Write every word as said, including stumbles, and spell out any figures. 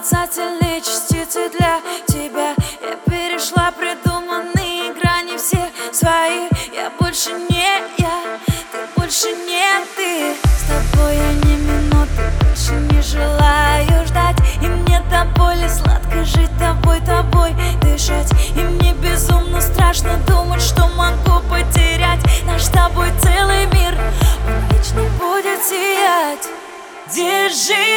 отрицательные частицы для тебя. Я перешла придуманные грани все свои. Я больше не я, ты больше не ты. С тобой я ни минуты больше не желаю ждать. И мне до боли сладко жить тобой, тобой дышать. И мне безумно страшно думать, что могу потерять наш с тобой целый мир. Он вечно будет сиять. Держи